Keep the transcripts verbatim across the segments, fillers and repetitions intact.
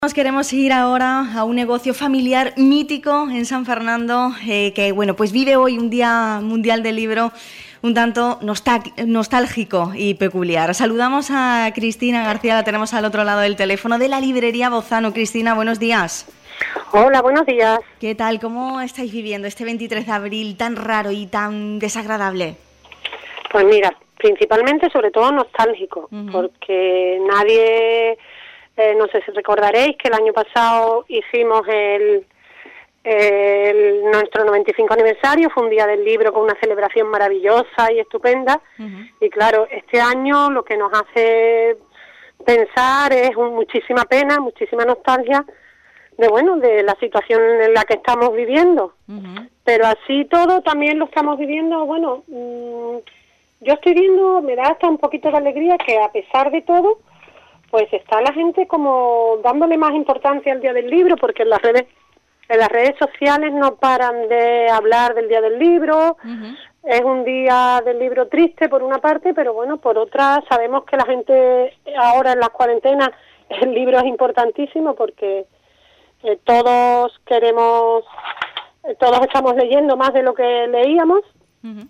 Nos queremos ir ahora a un negocio familiar mítico en San Fernando, eh, que bueno, pues vive hoy un Día Mundial del Libro un tanto nostálgico y peculiar. Saludamos a Cristina García, la tenemos al otro lado del teléfono, de la librería Bozano. Cristina, buenos días. Hola, buenos días. ¿Qué tal? ¿Cómo estáis viviendo este veintitrés de abril tan raro y tan desagradable? Pues mira, principalmente sobre todo nostálgico, uh-huh. porque nadie... Eh, no sé si recordaréis que el año pasado hicimos el, el nuestro noventa y cinco aniversario, fue un día del libro con una celebración maravillosa y estupenda, uh-huh. y claro, este año lo que nos hace pensar es un, muchísima pena, muchísima nostalgia de bueno de la situación en la que estamos viviendo, uh-huh. pero así todo también lo estamos viviendo, bueno, mmm, yo estoy viendo, me da hasta un poquito de alegría que a pesar de todo, pues está la gente como dándole más importancia al Día del Libro, porque en las redes en las redes sociales no paran de hablar del Día del Libro. Uh-huh. Es un día del libro triste por una parte, pero bueno, por otra sabemos que la gente ahora en las cuarentenas el libro es importantísimo porque eh, todos queremos, eh, todos estamos leyendo más de lo que leíamos. Uh-huh.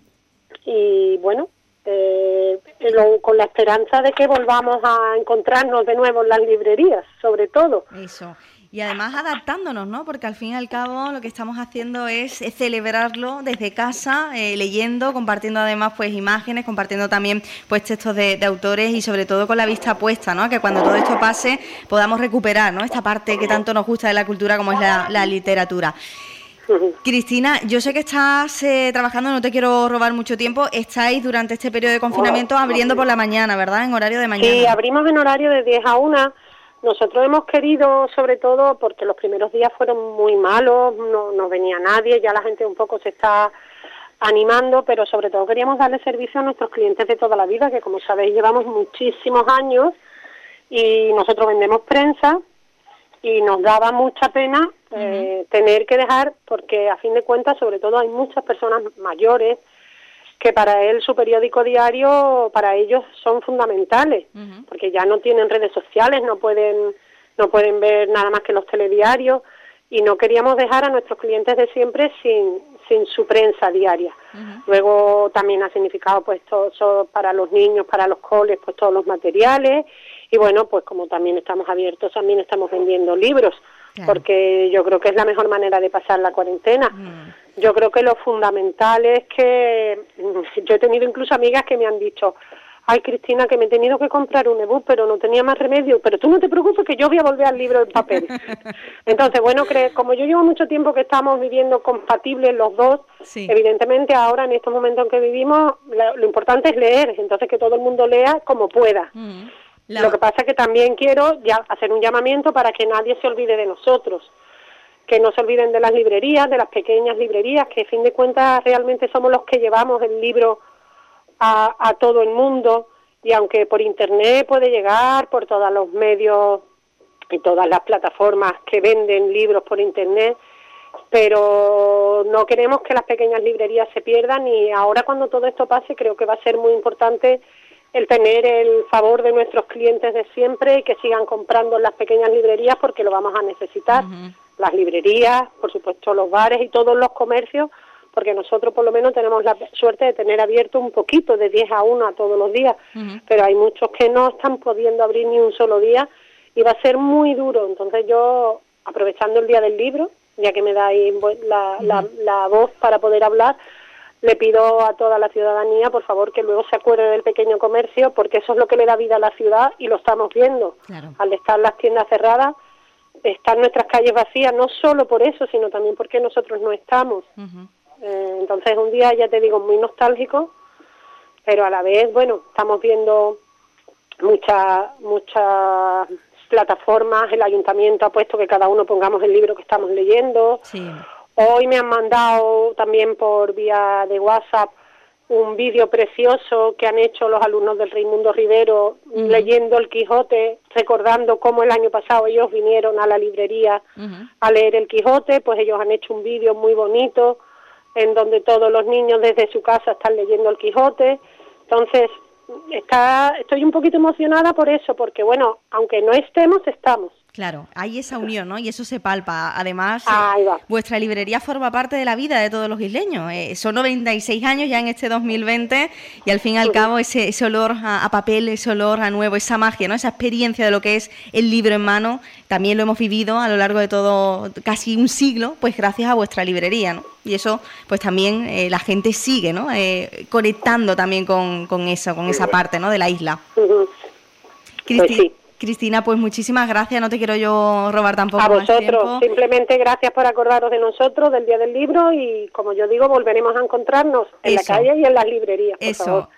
Y bueno, Eh, lo, con la esperanza de que volvamos a encontrarnos de nuevo en las librerías, sobre todo. Eso. Y además adaptándonos, ¿no? Porque al fin y al cabo lo que estamos haciendo es celebrarlo desde casa, eh, leyendo, compartiendo además pues imágenes, compartiendo también pues textos de, de autores y sobre todo con la vista puesta, ¿no? Que cuando todo esto pase podamos recuperar, ¿no? Esta parte que tanto nos gusta de la cultura como es la, la literatura. Cristina, yo sé que estás eh, trabajando, no te quiero robar mucho tiempo, estáis durante este periodo de confinamiento abriendo por la mañana, ¿verdad? En horario de mañana. Sí, abrimos en horario de diez a una. Nosotros hemos querido, sobre todo, porque los primeros días fueron muy malos, no, no venía nadie, ya la gente un poco se está animando, pero sobre todo queríamos darle servicio a nuestros clientes de toda la vida, que como sabéis llevamos muchísimos años y nosotros vendemos prensa y nos daba mucha pena eh, uh-huh. tener que dejar, porque a fin de cuentas, sobre todo hay muchas personas mayores que para él su periódico diario, para ellos son fundamentales, uh-huh. porque ya no tienen redes sociales, no pueden no pueden ver nada más que los telediarios, y no queríamos dejar a nuestros clientes de siempre sin sin su prensa diaria. Uh-huh. Luego también ha significado pues todo, todo para los niños, para los coles, pues todos los materiales. Y bueno, pues como también estamos abiertos, también estamos vendiendo libros, claro. porque yo creo que es la mejor manera de pasar la cuarentena. Mm. Yo creo que lo fundamental es que, yo he tenido incluso amigas que me han dicho, ay Cristina, que me he tenido que comprar un ebook, pero no tenía más remedio, pero tú no te preocupes que yo voy a volver al libro en papel. Entonces, bueno, como yo llevo mucho tiempo que estamos viviendo compatibles los dos, sí. evidentemente ahora en estos momentos en que vivimos, lo, lo importante es leer, entonces que todo el mundo lea como pueda. Mm. La... Lo que pasa es que también quiero ya hacer un llamamiento para que nadie se olvide de nosotros, que no se olviden de las librerías, de las pequeñas librerías, que a fin de cuentas realmente somos los que llevamos el libro a, a todo el mundo, y aunque por internet puede llegar, por todos los medios y todas las plataformas que venden libros por internet, pero no queremos que las pequeñas librerías se pierdan, y ahora cuando todo esto pase creo que va a ser muy importante el tener el favor de nuestros clientes de siempre y que sigan comprando en las pequeñas librerías porque lo vamos a necesitar. Uh-huh. Las librerías, por supuesto los bares y todos los comercios, porque nosotros por lo menos tenemos la suerte de tener abierto un poquito de diez a una todos los días, uh-huh. pero hay muchos que no están pudiendo abrir ni un solo día y va a ser muy duro. Entonces yo, aprovechando el Día del Libro, ya que me dais la, uh-huh. la, la voz para poder hablar, le pido a toda la ciudadanía, por favor, que luego se acuerde del pequeño comercio, porque eso es lo que le da vida a la ciudad y lo estamos viendo. Claro. Al estar las tiendas cerradas, están nuestras calles vacías, no solo por eso, sino también porque nosotros no estamos. Uh-huh. Eh, entonces, un día, ya te digo, muy nostálgico, pero a la vez, bueno, estamos viendo muchas muchas plataformas, el ayuntamiento ha puesto que cada uno pongamos el libro que estamos leyendo. Sí. Hoy me han mandado también por vía de WhatsApp un vídeo precioso que han hecho los alumnos del Raimundo Rivero, uh-huh. leyendo el Quijote, recordando cómo el año pasado ellos vinieron a la librería uh-huh. a leer el Quijote. Pues ellos han hecho un vídeo muy bonito en donde todos los niños desde su casa están leyendo el Quijote. Entonces, está, estoy un poquito emocionada por eso, porque bueno, aunque no estemos, estamos. Claro, hay esa unión, ¿no? Y eso se palpa. Además, Ahí va. eh, vuestra librería forma parte de la vida de todos los isleños. Eh, son noventa y seis años ya en este dos mil veinte y al fin y al Uh-huh. cabo ese, ese olor a, a papel, ese olor a nuevo, esa magia, ¿no? Esa experiencia de lo que es el libro en mano, también lo hemos vivido a lo largo de todo, casi un siglo, pues gracias a vuestra librería, ¿no? Y eso, pues también eh, la gente sigue, ¿no? Eh, conectando también con, con eso, con esa parte, ¿no? De la isla. Uh-huh. Cristi- Pues sí. Cristina, pues muchísimas gracias, no te quiero yo robar tampoco A más vosotros, tiempo. simplemente gracias por acordaros de nosotros, del Día del Libro, y como yo digo, volveremos a encontrarnos en Eso. la calle y en las librerías, por Eso, favor.